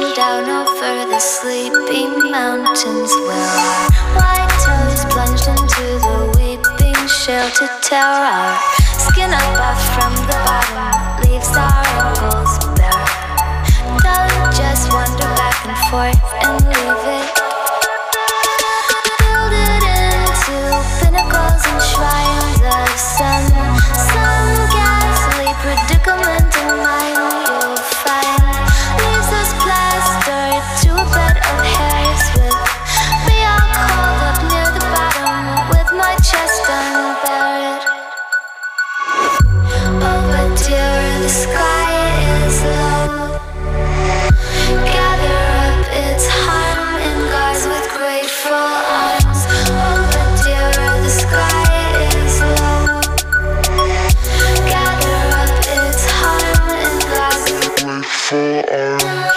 down over the sleeping mountains where our white toes plunged into the weeping shale to tear our skin up from the bottom, leaves our ankles bare. Don't just wander back and forth and leave it. Build it into pinnacles and shrines of some ghastly predicament in mind you'll find. Leaves us plastered to a bed of hairs with me all curled up near the bottom with my chest unbared. Oh, but dear, the sky is low. Gather up its harm in gauze with grateful arms. Oh, but dear, the sky is low. Gather up its harm in gauze with grateful arms.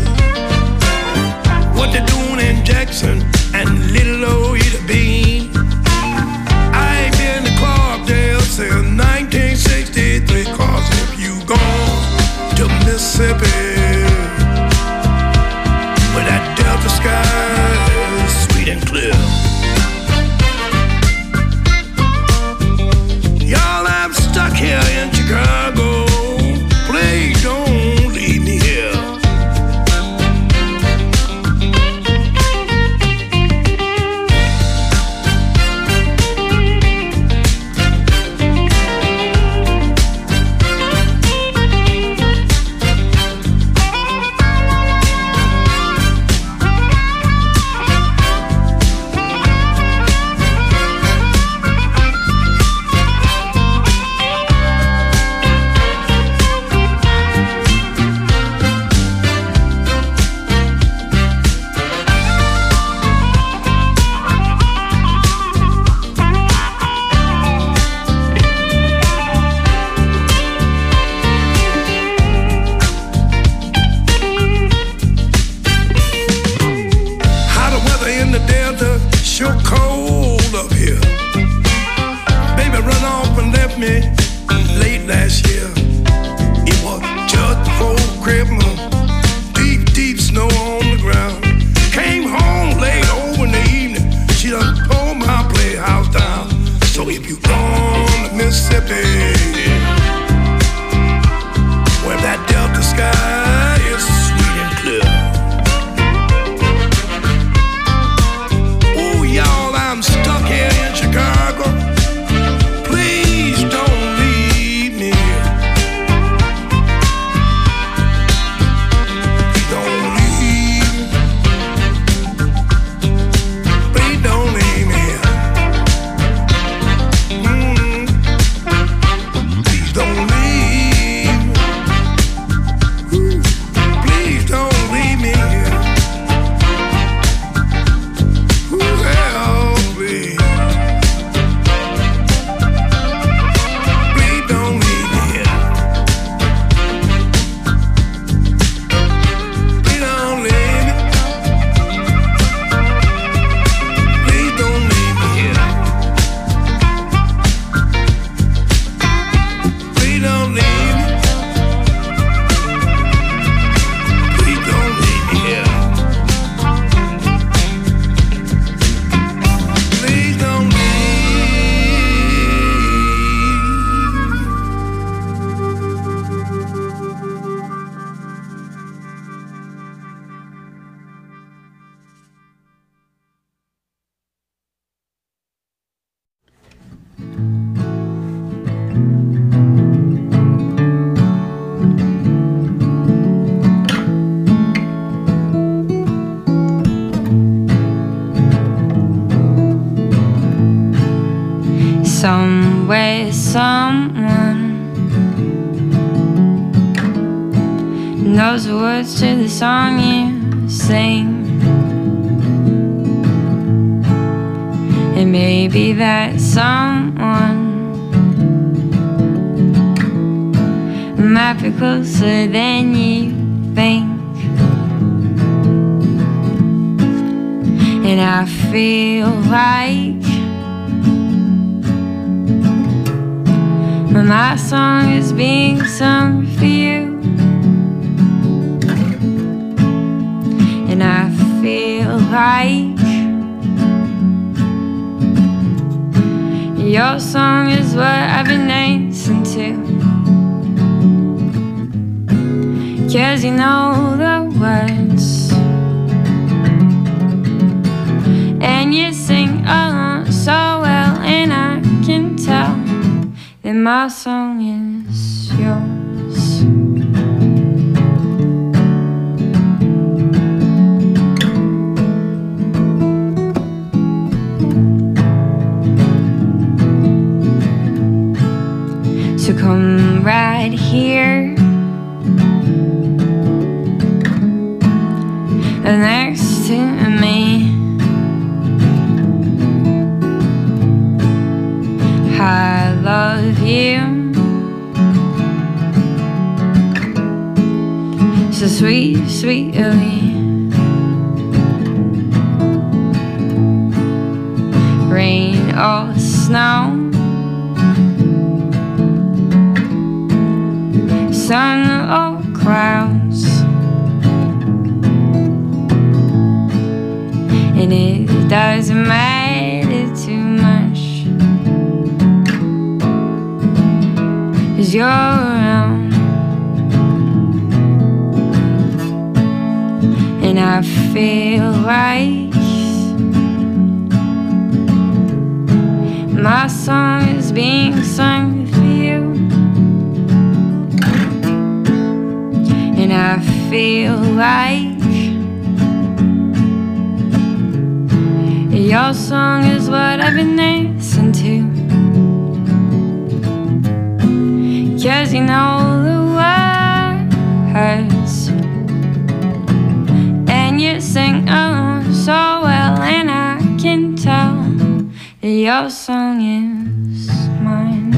What they doing in Jackson and little old Ida Bean? weather sure cold up here. Baby run off and left me late last year. It was just before Christmas, deep, deep snow on the ground. Came home late over in the evening, she done tore my playhouse down. So if you gone to Mississippi, where that Delta sky is sweet and clear. Oh, y'all, I'm stuck here in Chicago. Please don't leave me here. Please don't leave me. Please don't leave me here. Please don't leave me. Please don't leave me here. Help me. Please don't leave me here. Please don't leave me. Please don't leave me here. Please don't leave me. Please don't leave me here. Please don't leave. Somewhere, someone knows the words to the song you sing. And maybe that someone might be closer than you think. And I feel like my song is being sung for you. And I feel like your song is what I've been dancing to. 'Cause you know the words, and you sing along so well, and I can tell that my song is yours. So come right here next to me. I love you so sweet, sweetly. Rain or snow, sun or clouds, and it doesn't matter too much, 'cause you're around. And I feel like my song is being sung for you. And I feel like your song is what I've been dancing to. 'Cause you know the words, and you sing along so well, and I can tell that your song is mine.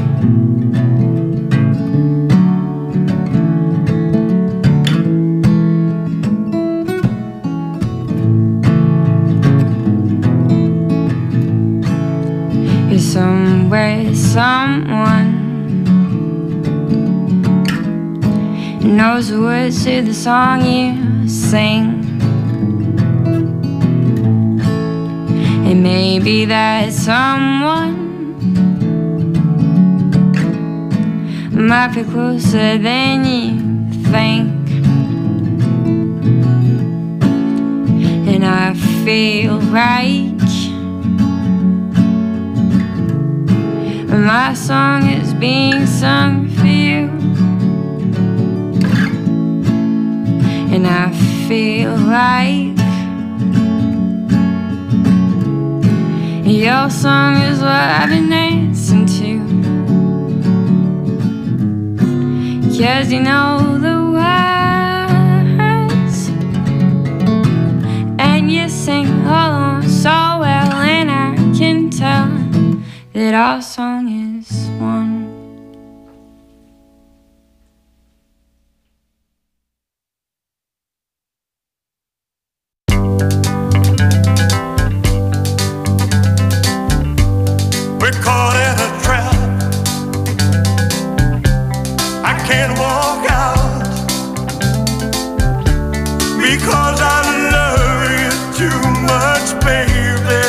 somewhere, someone knows the words to the song you sing. And maybe that someone might be closer than you think. And I feel right. My song is being sung for you. And I feel like your song is what I've been dancing to. 'Cause you know the words and you sing along so well. And I can tell that our song is one. We're caught in a trap. I can't walk out because I love you too much, baby.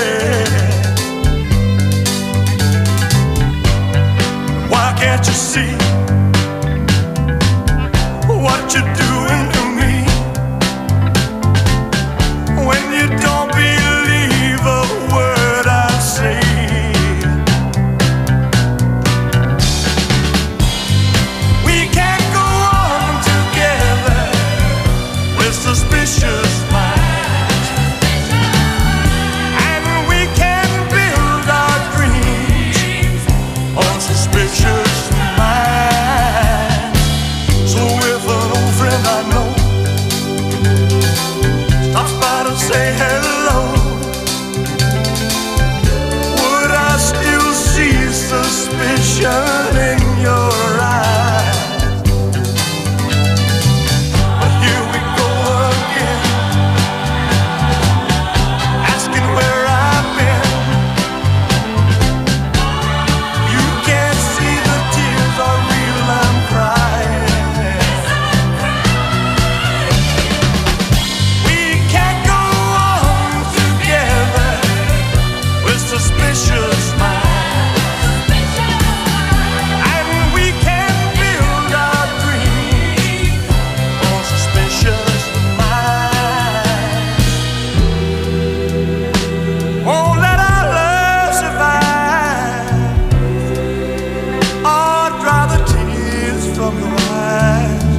Why can't you see what you're doing to me? When you don't believe a word I say. We can't go on together with suspicious minds, and we can build our dreams on suspicious minds. So if an old friend I know stops by to say hello, would I still see suspicion in your eyes? But here we go again, asking where I've been. You can't see the tears are real, I'm crying. We can't go on together with suspicious minds, and we can build our dreams on suspicious minds. Won't let our love survive or dry the tears from your eyes.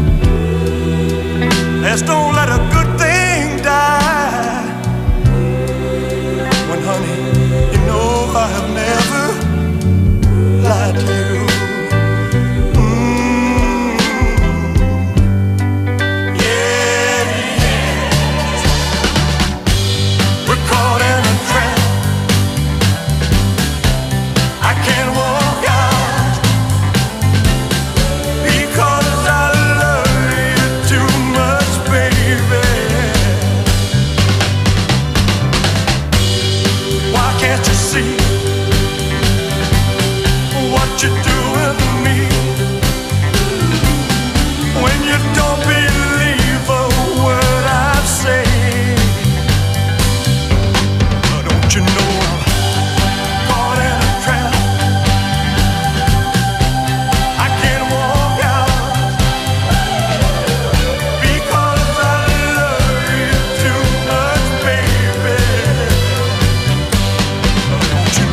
Let's don't let a good thing die. When, honey, you know I have never lied to you. Yeah, yeah. We're caught in a trap. I can't walk out because I love you too much, baby. Why can't you see what you're doing to me? When you don't believe a word I say. Don't you know I'm caught in a trap? I can't walk out because I love you too much, baby. Don't you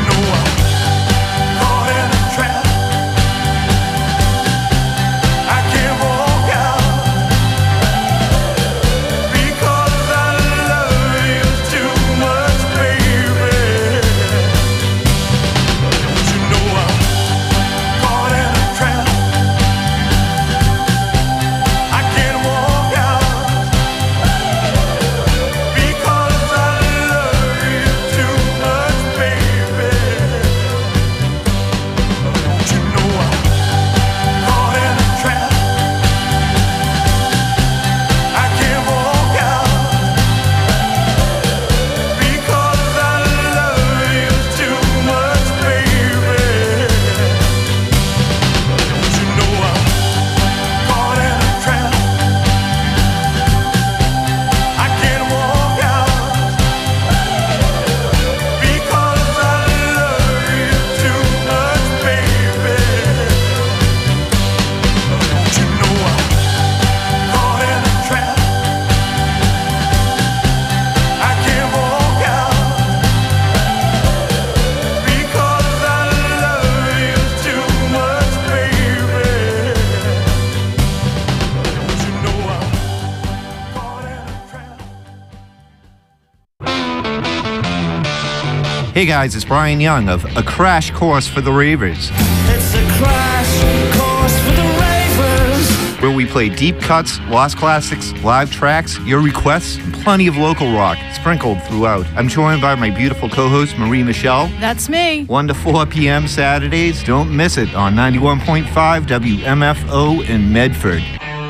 Hey guys, it's Brian Young of A Crash Course for the Ravers. It's a crash course for the ravers. Where we play deep cuts, lost classics, live tracks, your requests, and plenty of local rock sprinkled throughout. I'm joined by my beautiful co-host, Marie Michelle. That's me. 1 to 4 p.m. Saturdays. Don't miss it on 91.5 WMFO in Medford.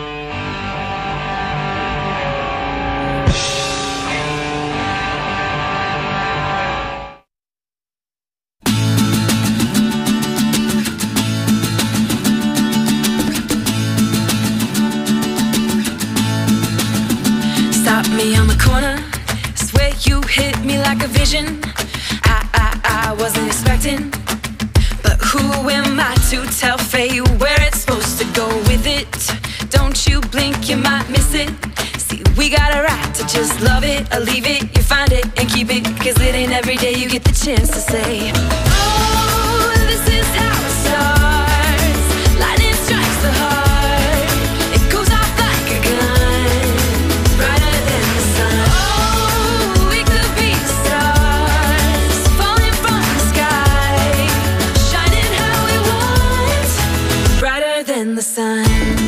I wasn't expecting, but who am I to tell fate where it's supposed to go with it? Don't you blink, you might miss it. See, we got a right to just love it or leave it. You find it and keep it, 'cause it ain't every day you get the chance to say, oh, this is how it starts. Lightning strikes the heart, it goes off like a gun, brighter than the sun. Oh, we could be stars falling from the sky, shining how we want, brighter than the sun.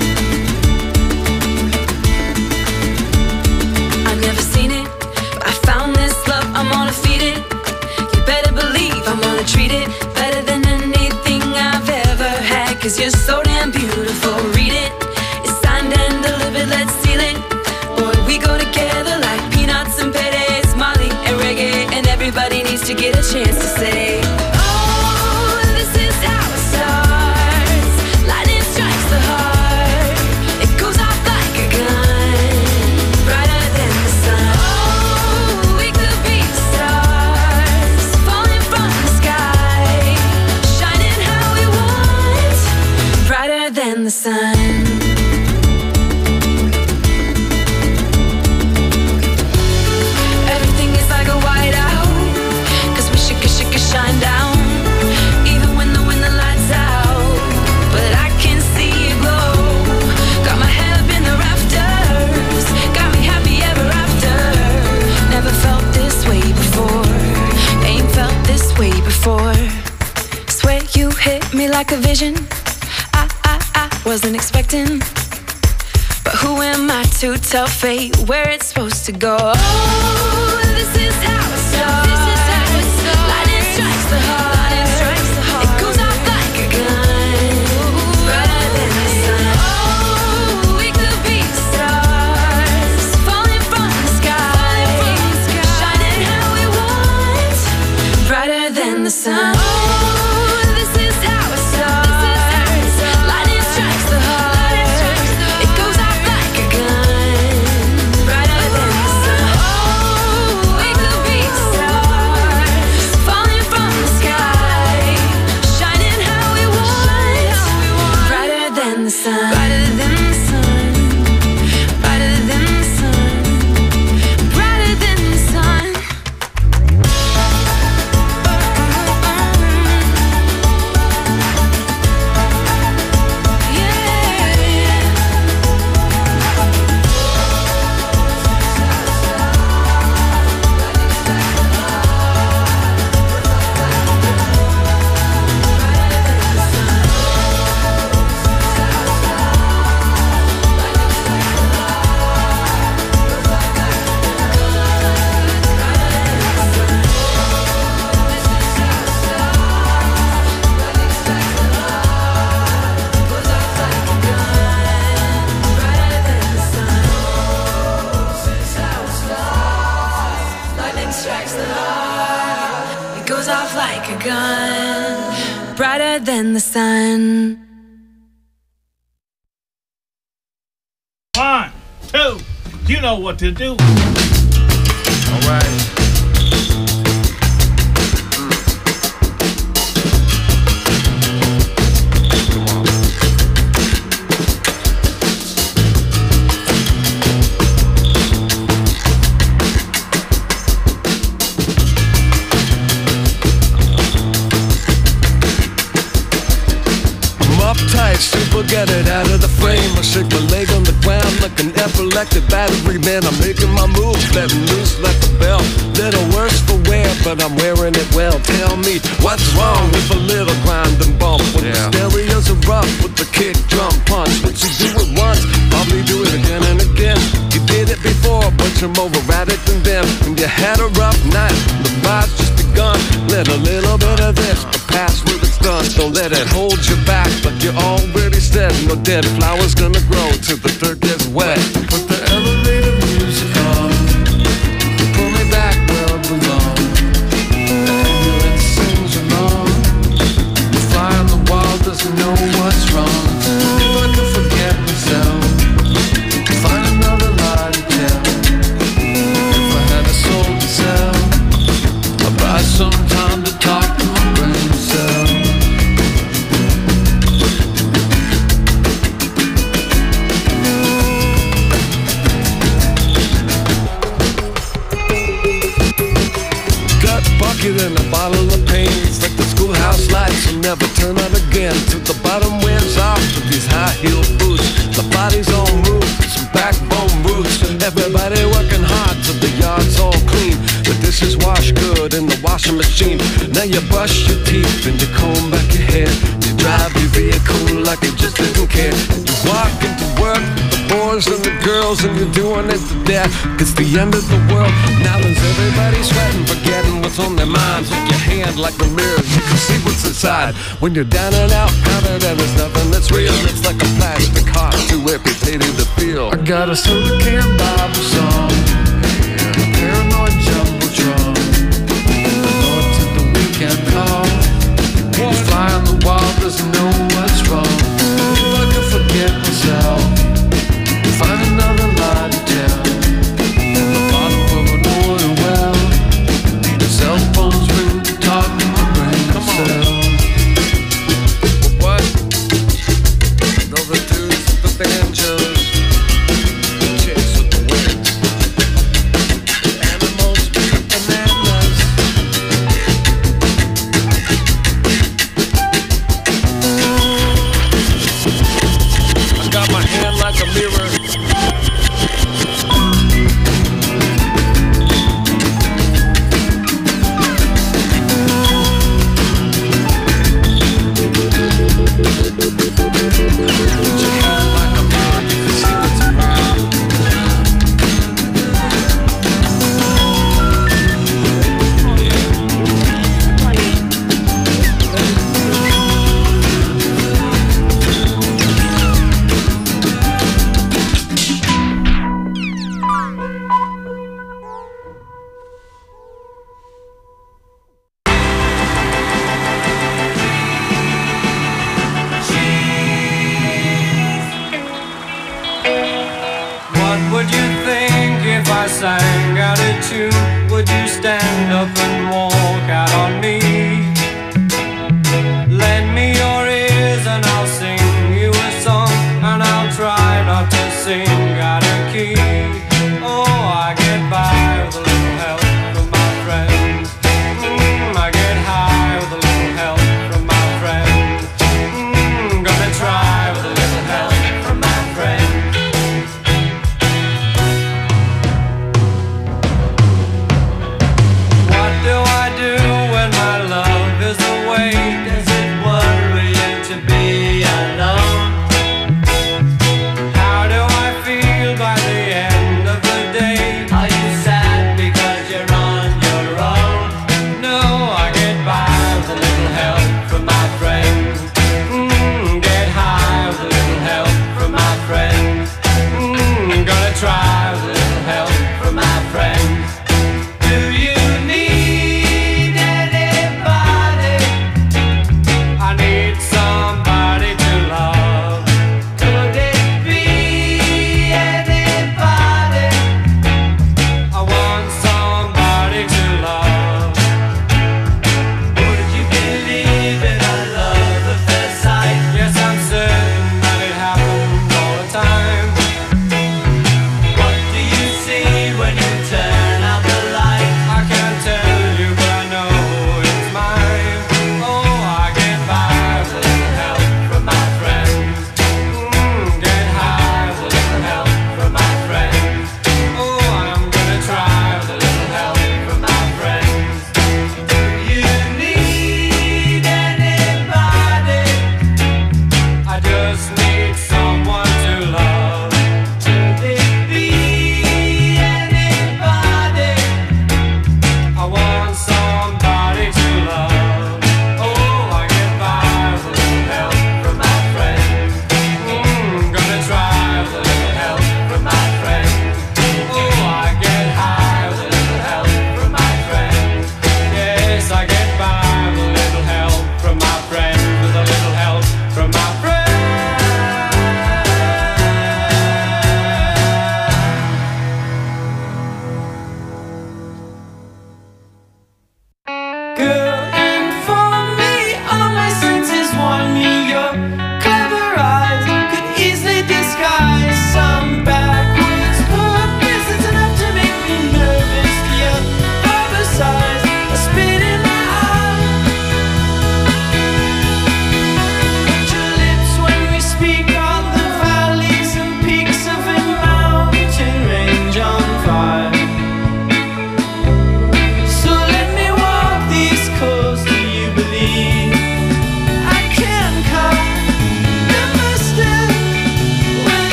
I've never seen it, but I found this love, I'm gonna feed it. You better believe I'm gonna treat it better than anything I've ever had, 'cause you're so damn beautiful, read it. It's signed and delivered, let's seal it. Boy, we go together like peanuts and paydays, Molly and reggae, and everybody needs to get a chance to say, oh, this is how it starts. Lightning strikes the heart, it goes off like a gun, brighter than the sun. Oh, we could be stars falling from the sky, shining how we want, brighter than the sun. Everything is like a whiteout, 'cause we should shine down, even when the lights out. But I can see it glow, got my head up in the rafters, got me happy ever after. Never felt this way before, ain't felt this way before. Swear you hit me like a vision, I wasn't expecting, but who am I to tell fate where it's supposed to go? Oh, this is how it starts. Lightning strikes the heart, it goes off like a gun, brighter than the sun. Oh, we could be stars falling from the sky, shining how we want, brighter than the sun. Oh, this is how it starts. Lightning strikes the heart, it goes off like a gun, brighter than the sun. Oh, we could be stars falling from the sky, shining how we want, brighter than the sun, brighter than the sun, brighter than the sun, brighter than the sun. Lightning strikes the heart, it goes off like a gun, brighter than the sun. 1, 2, you know what to do. All right. I'm uptight, super get it out of the frame. I shake my leg on the ground like an electric battery, man, I'm making my moves, letting loose like a bell. Little worse for wear, but I'm wearing it well. Tell me, what's wrong with a little grind and bump? When the stereos are rough with the kick, drum, punch. Once you do it once, probably do it again and again. You did it before, but you're more erratic than them. When you had a rough night, the ride's just begun. Let a little bit of this pass with its done. Don't let it hold you back, like you already said. No dead flowers gonna grow till the dirt gets wet. Put the elevator music on, pull me back where I belong. The ambulance sings along. The fly on the wall doesn't know what's wrong. If I could forget myself, find another lie to tell. If I had a soul to sell, I'd buy some time to talk to my brain cell. Bucket and a bottle of pain. It's like the schoolhouse lights will never turn on again. Till the bottom wears off with these high heel boots. The body's all moved, some backbone roots. Everybody working hard till the yard's all clean. The dishes wash good in the washing machine. Now you brush your teeth and you comb back your hair. You drive your vehicle like you just didn't care. You walk into work, the boys and the girls, and you're doing it to death. It's the end of the world. Now there's everybody sweating, forgetting what's on their minds. With your hand like a mirror, you can see what's inside. When you're down and out, counted and there's nothing that's real. It's like a plastic heart, too amputated to feel. I got a soda can Bible song, a paranoid jumbotron, the Lord to the weekend call. The fly on the wall doesn't know what's wrong. If I could forget myself, find another lie to tell. In the bottom of an oil well, the cell phones ring to talk to my brain cell. What? Those are dudes with the banjos, the chicks with the wigs, the animals with the bananas. I got my hand like a mirror. Would you think if I sang out a tune? Would you stand up and walk out on me? Lend me your ears and I'll sing you a song, and I'll try not to sing out of key. Oh, I get by with a little help from my friends. I get high with a little help from my friends. Gonna try with a little help from my friends. What do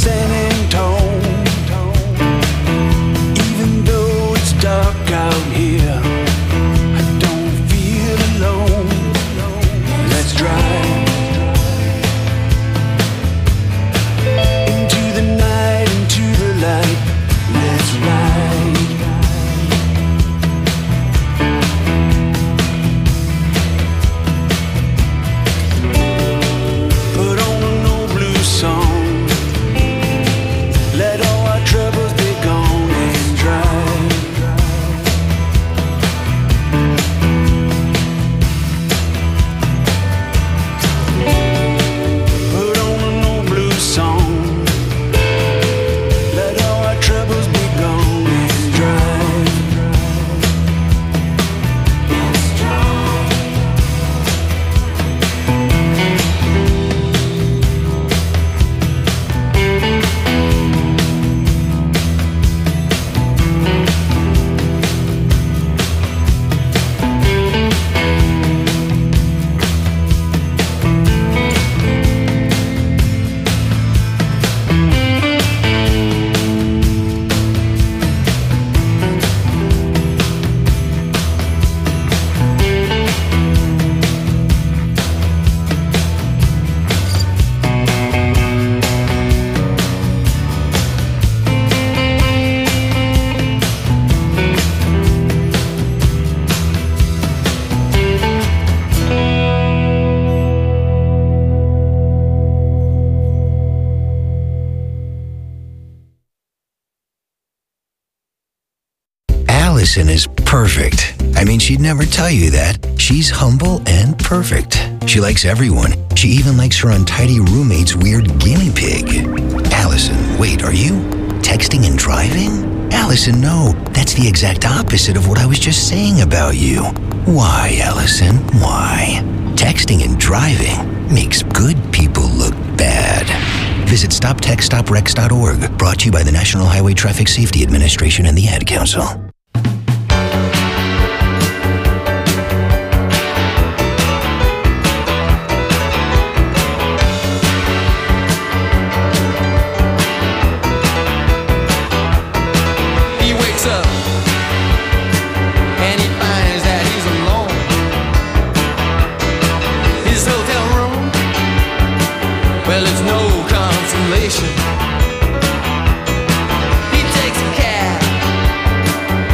San Antone. Even though it's dark out here, I don't feel alone. Let's drive into the night, into the light. Let's ride. Put on an old blues song. Let all our troubles be gone and drive. Put on an old blues song. Let all our troubles be gone and drive. Let's drive. Allison is perfect. I mean, she'd never tell you that. She's humble and perfect. She likes everyone. She even likes her untidy roommate's weird guinea pig. Allison, wait, are you texting and driving? Allison, no. That's the exact opposite of what I was just saying about you. Why, Allison? Why? Texting and driving makes good people look bad. Visit StopTextStopWrecks.org. Brought to you by the National Highway Traffic Safety Administration and the Ad Council. He wakes up and he finds that he's alone. His hotel room, well, it's no consolation. He takes a cab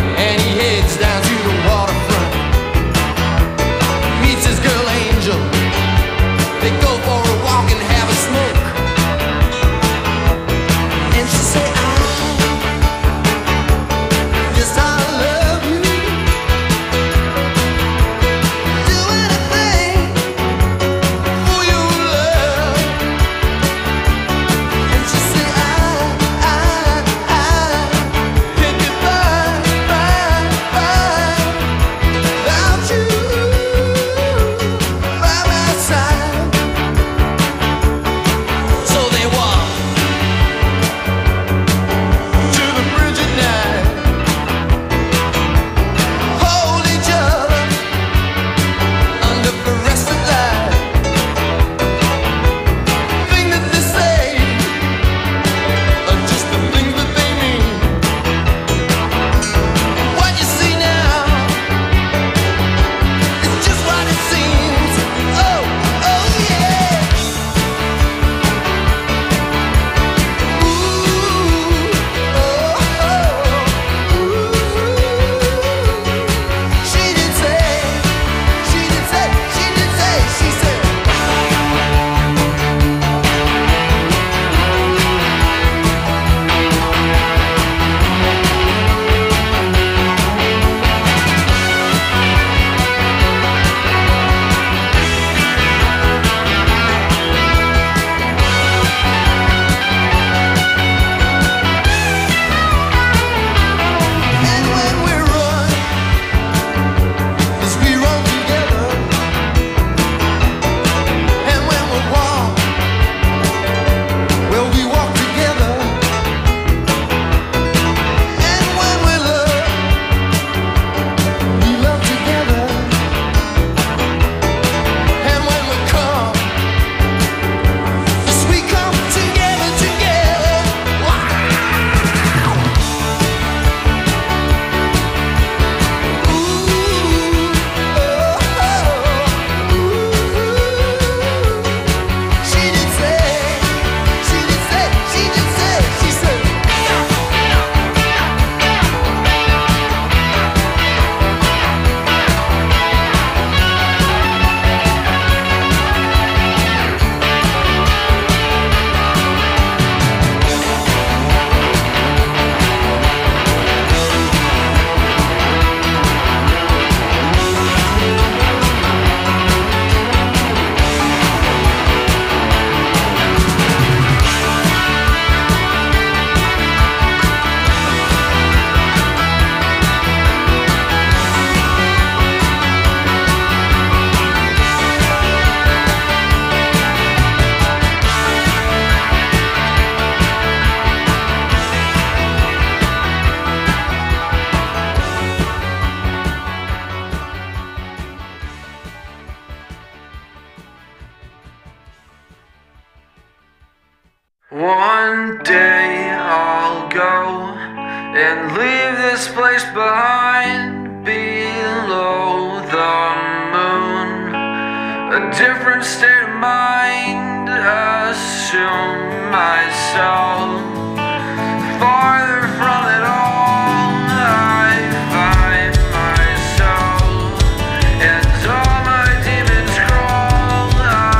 One day I'll go and leave this place behind, below the moon. A different state of mind, assume myself farther from it all. I find myself and all my demons crawl.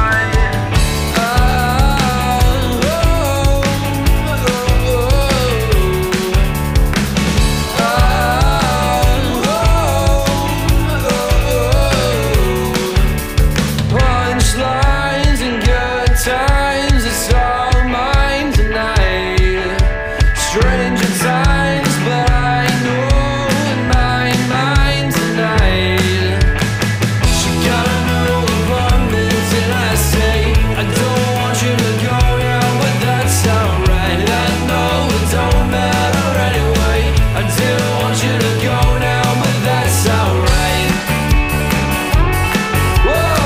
Punchlines and good times, it's all mine tonight. Stranger times, but I know in my mind tonight. She got a new apartment and I say I don't want you to go now, but that's alright. I know it don't matter anyway. I didn't want you to go now, but that's alright. Whoa.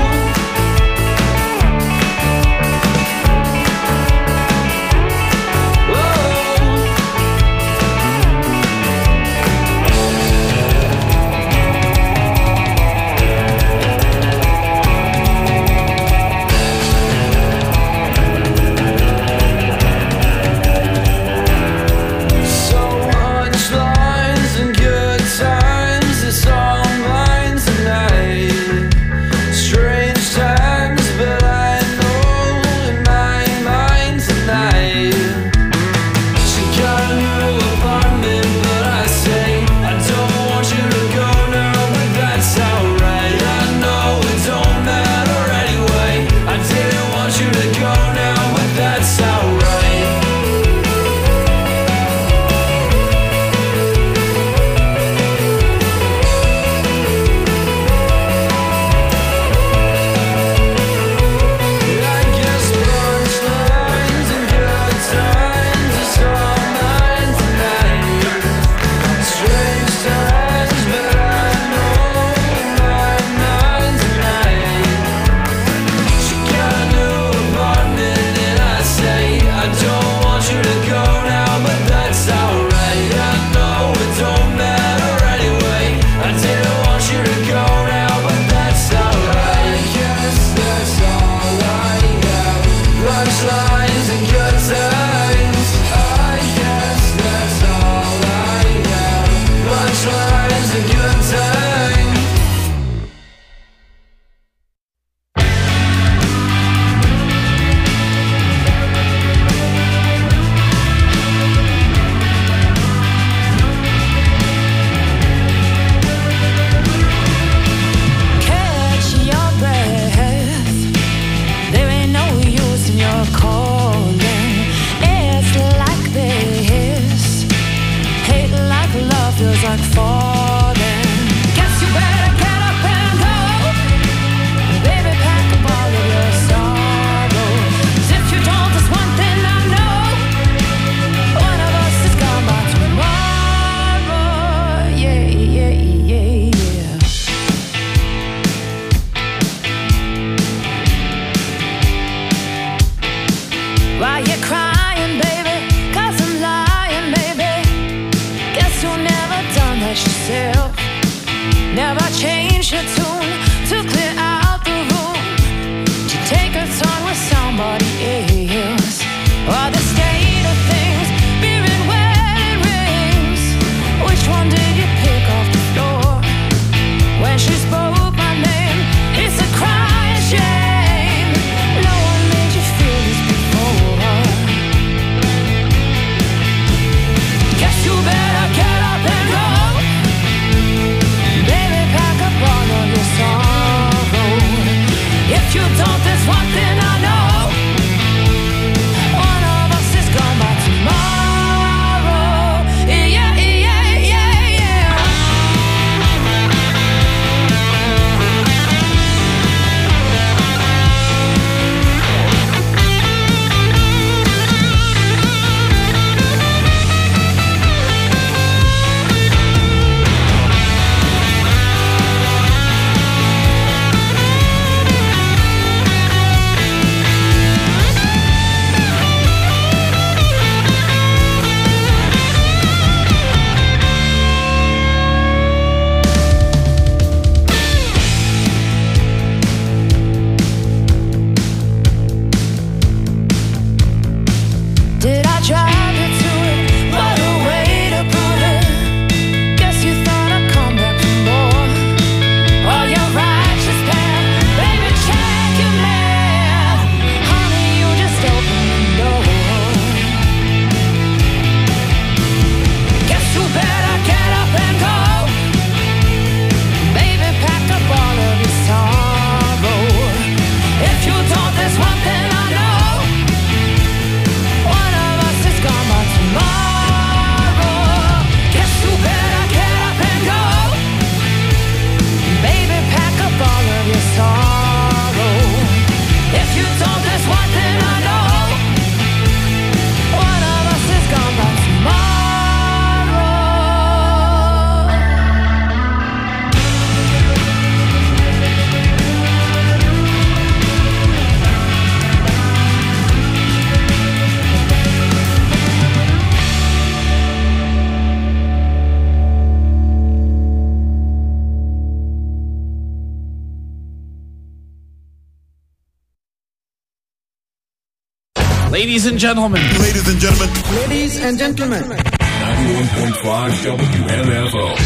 So much lines and good times, it's all mine tonight. Strange times, but I know in my mind tonight. She got a new apartment, but I say I don't want you to go now, but that's alright. I know it don't matter anyway. I didn't want you to go now, but that's alright. I guess punchlines and good times, it's all mine tonight. Strange times, but I know in my mind tonight. She got a new apartment and I say I don't want you to go now, but that's alright. I know it don't matter anyway. I didn't want you to go now, but that's alright. I guess that's all I have. Punchlines and good times. I guess that's all I have. Punchlines and good times. Catch your breath. There ain't no use in your calling. It's like this. Hate like love feels like falling. Guess you better get up and go. Baby, pack up all of your sorrows. If you don't, there's one thing I know. One of us is gone by tomorrow. Yeah, yeah, yeah, yeah. Why you crying, baby? 'Cause I'm lying, baby. Guess you've never done that yourself. Never changed your tune to clear out the room, to take a turn with somebody else. Or the state of things, beer and wedding rings. Which one did you pick off the floor? When she spoke my name, it's a crying shame. No one made you feel this before. Guess you better get up and go. Baby, pack up all of your sorrow. If you don't, there's one thing I know. One of us is Ladies and gentlemen. Ladies and gentlemen. Ladies and gentlemen. 91.5 WMFO.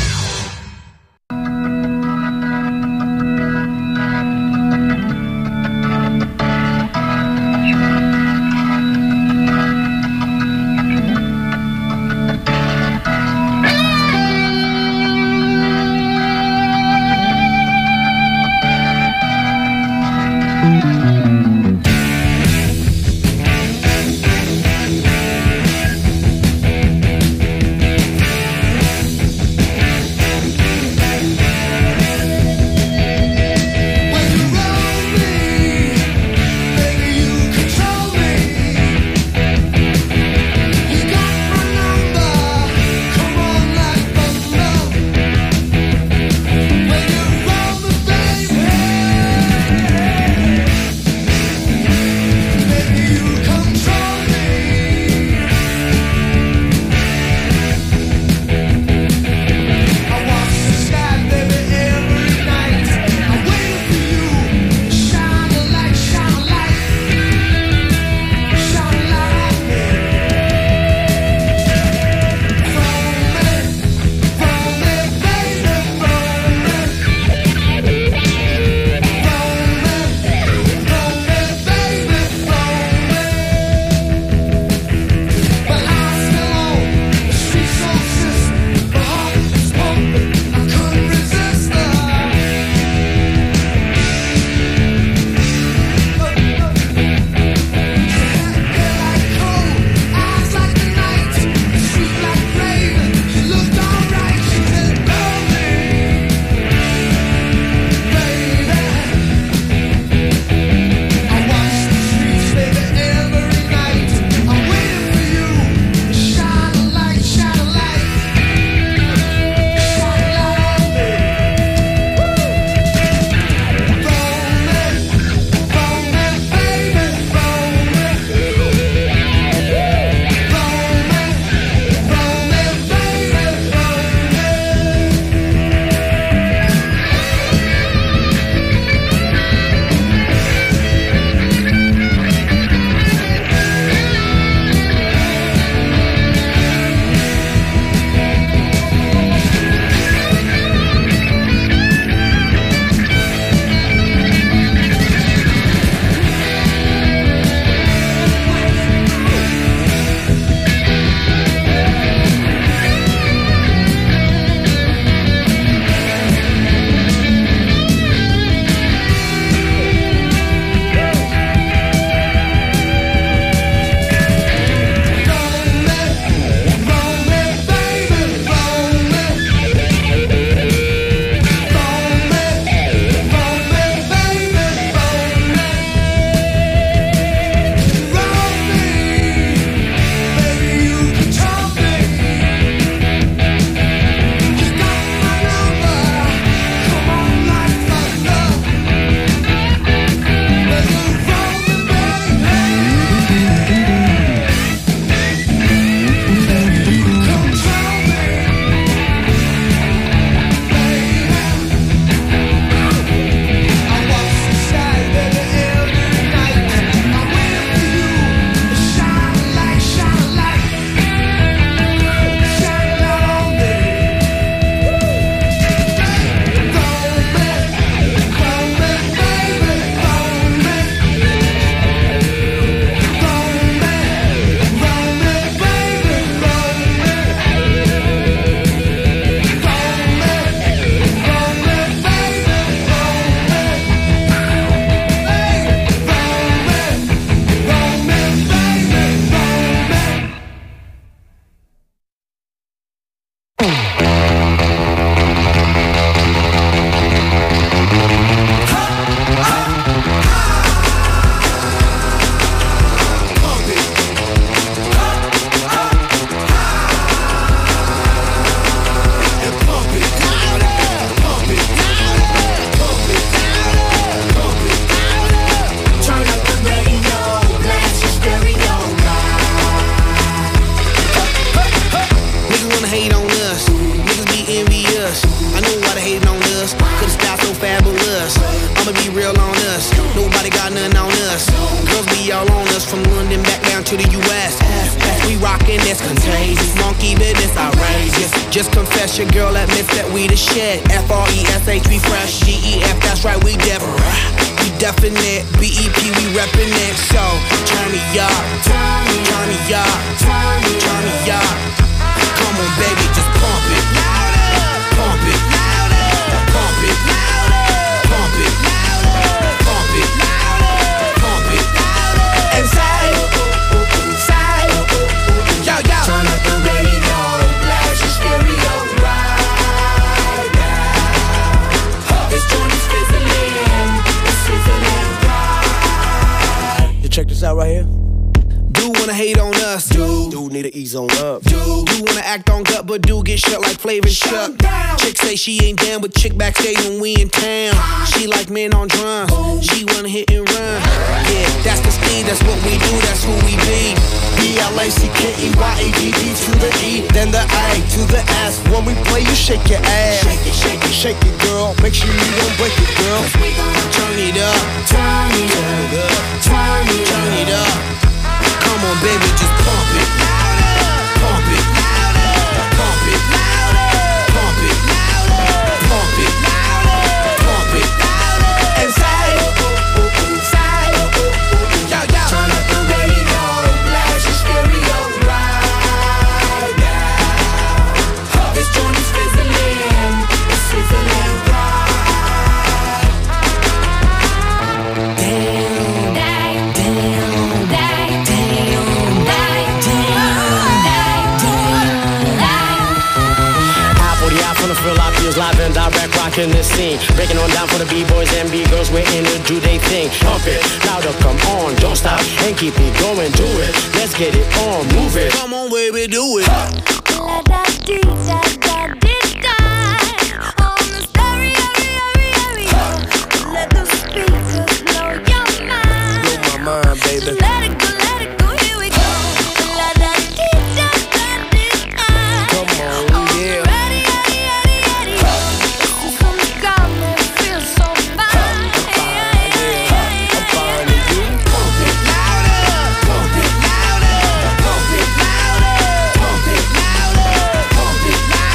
I'ma be real on us. Nobody got nothing on us. Girls be all on us from London back down to the U.S. We rockin' this contagious, monkey business outrageous. Just confess your girl admits that we the shit. F-R-E-S-H, we fresh. G-E-F, that's right, we different. We definite, B-E-P, we reppin' it. So, turn me up, turn me up, turn me up. Come on, baby, just pump it. Pump it. Pump it. Pump it. Pump it. Pump it. And say, yo, yo. Turn up the radio, blast your stereo right now. This joint is fizzling, it's sizzling right. You check this out right here. Do wanna hate on us, do need to ease on up, do wanna act on gut, but do get shut like Flavor and Chuck. Chick say she ain't down, but chick backstage when we in town. She like men on drums, she wanna hit and run. Yeah, that's the speed, that's what we do, that's who we be. B-L-A-C-K-E-Y-A-D-D to the E, then the A to the S. When we play, you shake your ass. Shake it, shake it, shake it, girl. Make sure you don't break it, girl. Turn it up, turn it up, turn it up. Come on, baby, just pump it. Pump it. Pump it. Pump it. Pump it. Pump it. And say, yo, yo. Turn up the radio, blast your stereo right now. This joint is fizzling, it's sizzling right. Damn, damn, damn. Live and direct, rocking the scene. Breaking on down for the B-boys and B-girls. We're in to do they thing. Pump it, louder, come on. Don't stop and keep it going. Do it, let's get it on. Move it. Come on, baby, do it. On the stereo, let the speakers blow your mind. Blow my mind, baby. Let it go, here we go. Come on, yeah. Pump it.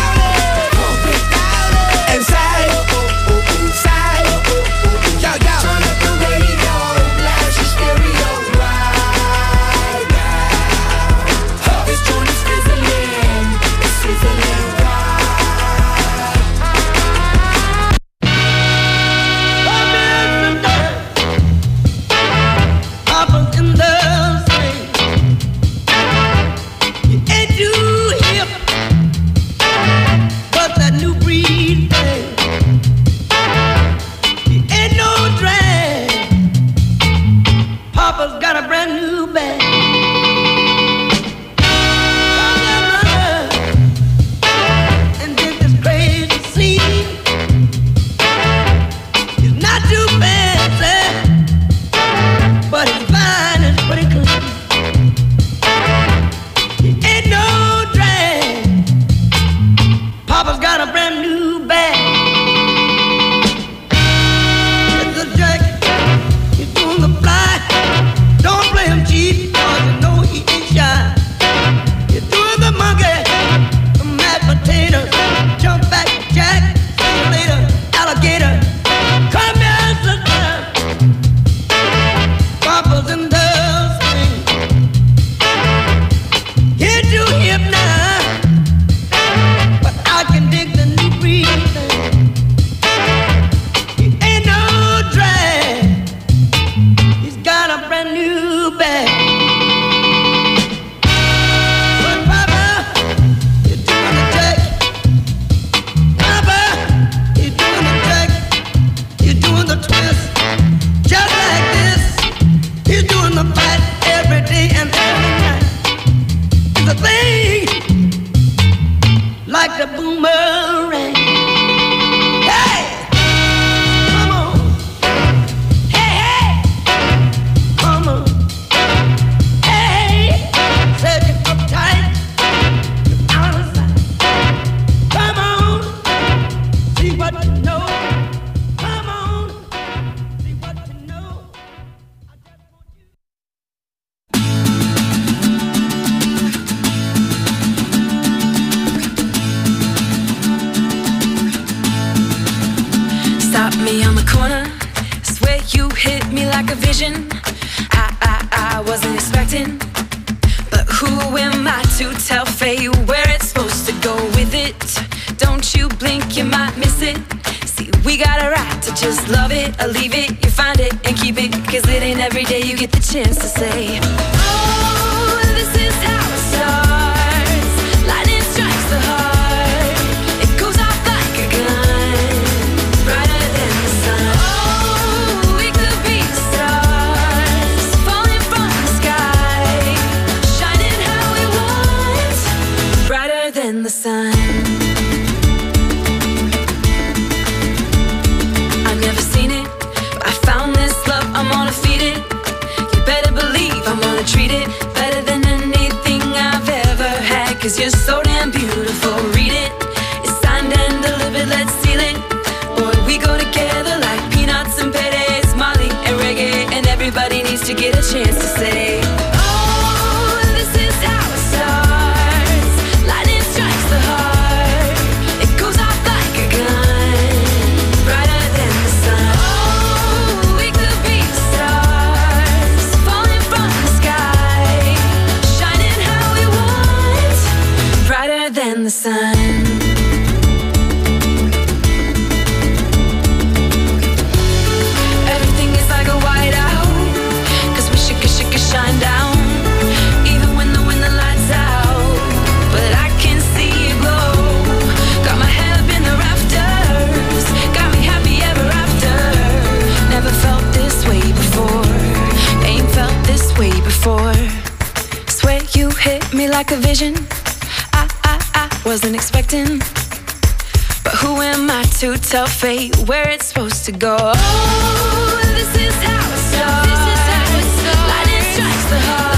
hit me like a vision. I wasn't expecting. But who am I to tell fate where it's supposed to go with it? Don't you blink, you might miss it. See, we got a right to just love it or leave it. You find it and keep it, cause it ain't every day you get the chance to say, oh, this is how it starts. Lightning strikes the heart. It goes off like a gun, brighter than the sun. Oh, we could be stars, falling from the sky, shining how we want, brighter than the sun. I've never seen it, but I found this love, I'm gonna feed it. You better believe I'm gonna treat it better than anything I've ever had. Cause you're so damn beautiful, read it. It's signed and delivered, let's seal it. Boy, we go together like peanuts and pedes, Molly and reggae. And everybody needs to get a chance to say, oh, this is how it starts. Lightning strikes the heart. It goes off like a gun, brighter than the sun. Oh, we could be stars, falling from the sky, shining how we want, brighter than the sun. Everything is like a whiteout, cause we should shine down, even when the lights out. But I can see you glow, got my head up in the rafters, got me happy ever after. Never felt this way before, ain't felt this way before. Swear you hit me like a vision. I wasn't expecting. But who am I to tell fate where it's supposed to go? Oh, this is how it starts. Lightning strikes the heart.